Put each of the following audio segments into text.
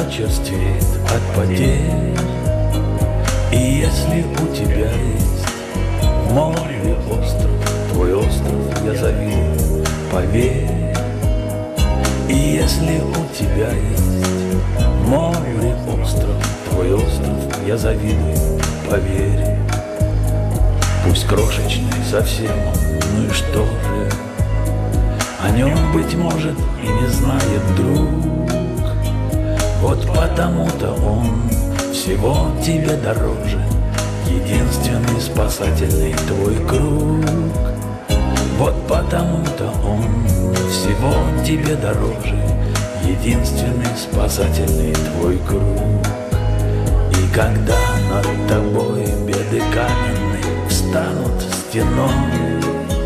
черствеет от потерь, и если у тебя есть море, остров, твой остров, я завидую, поверь. И если у тебя есть море, остров, твой остров, я завидую, поверь. Пусть крошечный совсем он, ну и что же? О нем, быть может, и не знает друг. Вот потому-то он всего тебе дороже, единственный спасательный твой круг. Вот потому-то он всего тебе дороже, единственный спасательный твой круг. И когда над тобой беды каменные встанут стеной,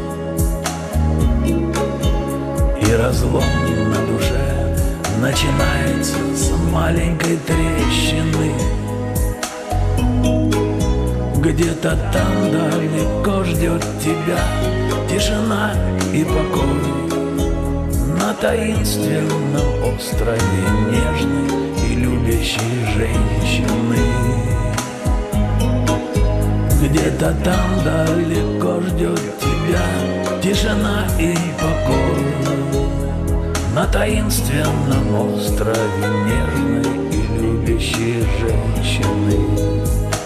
и разлом на душе начинается с маленькой трещины, где-то там далеко ждет тебя тишина и покой. На таинственном острове нежной и любящей женщины. Где-то там далеко ждет тебя тишина и покой. На таинственном острове нежной и любящей женщины.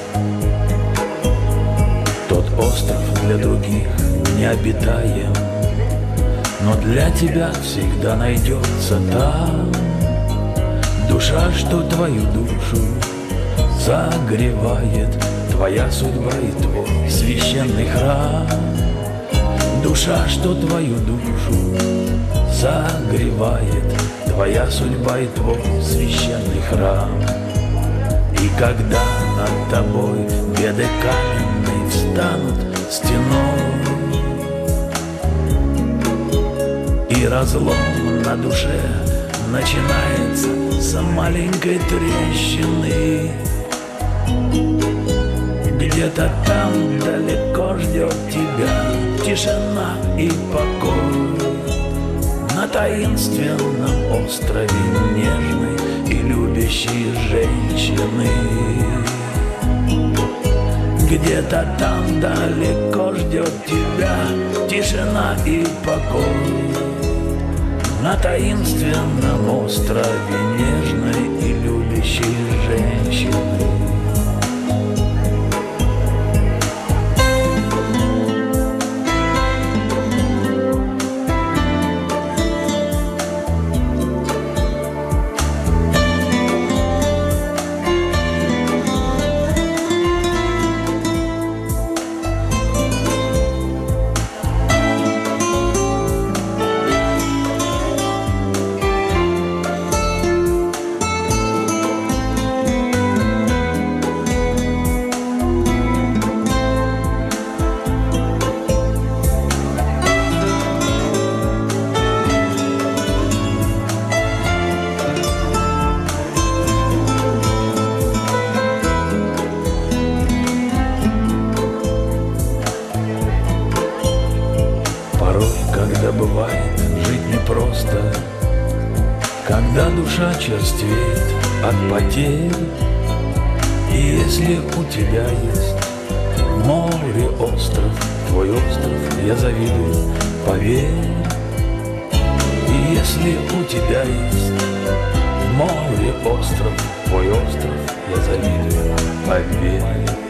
Тот остров для других необитаем, но для тебя всегда найдется там душа, что твою душу согревает, твоя судьба и твой священный храм. Душа, что твою душу согревает, твоя судьба и твой священный храм. И когда над тобой беды каменные встанут стеной, и разлом на душе начинается с маленькой трещины, где-то там далеко ждет тебя тишина и покой. На таинственном острове нежной и любящей женщины. Где-то там далеко ждет тебя тишина и покой. На таинственном острове нежной и любящей женщины. Когда бывает жить непросто, когда душа черствеет от потерь, и если у тебя есть море, остров, твой остров, я завидую, поверь. И если у тебя есть море, остров, твой остров, я завидую, поверь.